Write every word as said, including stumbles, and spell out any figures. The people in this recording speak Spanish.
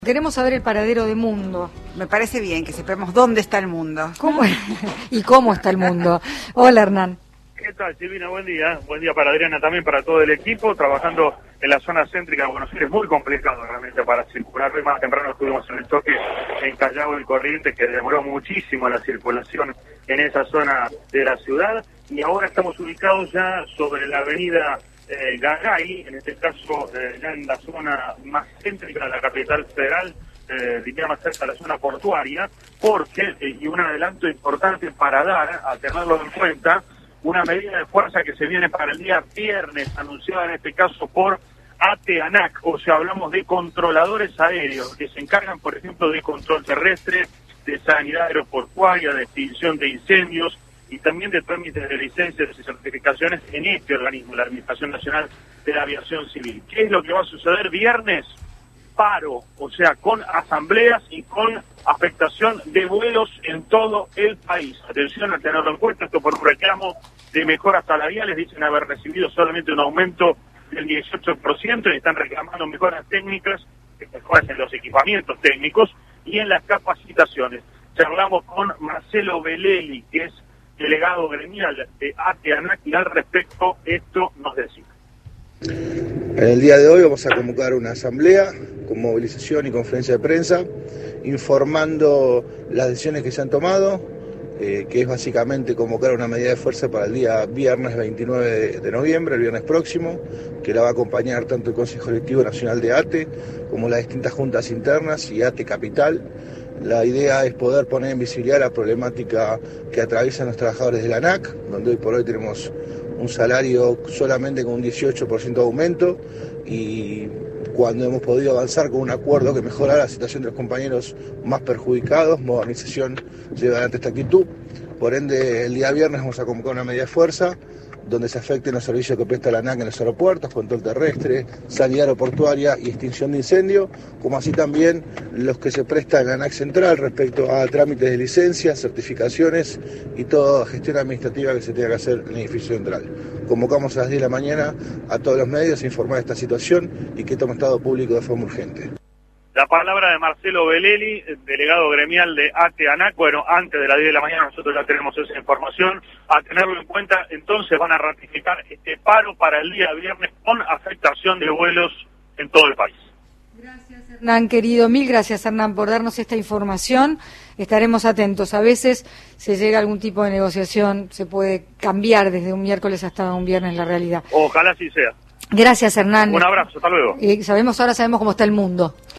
Queremos saber el paradero de Mundo. Me parece bien que sepamos dónde está el mundo. ¿Cómo y cómo está el mundo? Hola, Hernán. ¿Qué tal, Silvina? Buen día. Buen día para Adriana, también para todo el equipo, trabajando en la zona céntrica de Buenos Aires. Muy complicado realmente para circular. Hoy más temprano estuvimos en el toque en Callao y Corrientes, que demoró muchísimo la circulación en esa zona de la ciudad. Y ahora estamos ubicados ya sobre la avenida eh, Gagay, en este caso eh, ya en la zona más céntrica de la capital federal, eh, diría más cerca de la zona portuaria, porque, eh, y un adelanto importante para dar, a tenerlo en cuenta, una medida de fuerza que se viene para el día viernes, anunciada en este caso por ATANAC, o sea, hablamos de controladores aéreos, que se encargan, por ejemplo, de control terrestre, de sanidad aeroportuaria, de extinción de incendios, y también de trámites de licencias y certificaciones en este organismo, la Administración Nacional de la Aviación Civil. ¿Qué es lo que va a suceder viernes? Paro, o sea, con asambleas y con afectación de vuelos en todo el país. Atención a tenerlo en cuenta, esto por un reclamo de mejoras salariales, dicen haber recibido solamente un aumento del dieciocho por ciento y están reclamando mejoras técnicas, mejoras en los equipamientos técnicos y en las capacitaciones. Charlamos con Marcelo Belelli, que es delegado gremial de ATANAC, y al respecto esto nos decía. En el día de hoy vamos a convocar una asamblea con movilización y conferencia de prensa informando las decisiones que se han tomado, eh, que es básicamente convocar una medida de fuerza para el día viernes veintinueve de, de noviembre, el viernes próximo, que la va a acompañar tanto el Consejo Directivo Nacional de ATE como las distintas juntas internas y ATE Capital. La idea es poder poner en visibilidad la problemática que atraviesan los trabajadores de la ANAC, donde hoy por hoy tenemos un salario solamente con un dieciocho por ciento de aumento, y cuando hemos podido avanzar con un acuerdo que mejora la situación de los compañeros más perjudicados, Modernización lleva adelante esta actitud. Por ende, el día viernes vamos a convocar una medida de fuerza donde se afecten los servicios que presta la ANAC en los aeropuertos, control terrestre, sanidad aeroportuaria y extinción de incendio, como así también los que se prestan en la ANAC Central respecto a trámites de licencias, certificaciones y toda gestión administrativa que se tenga que hacer en el edificio central. Convocamos a las diez de la mañana a todos los medios a informar de esta situación y que tome estado público de forma urgente. La palabra de Marcelo Belelli, delegado gremial de ATANAC. Bueno, antes de las diez de la mañana nosotros ya tenemos esa información. A tenerlo en cuenta, entonces van a ratificar este paro para el día viernes con afectación de vuelos en todo el país. Gracias, Hernán, querido. Mil gracias, Hernán, por darnos esta información. Estaremos atentos. A veces se llega a algún tipo de negociación, se puede cambiar desde un miércoles hasta un viernes la realidad. Ojalá así sea. Gracias, Hernán. Un abrazo, hasta luego. Y sabemos, ahora sabemos cómo está el mundo.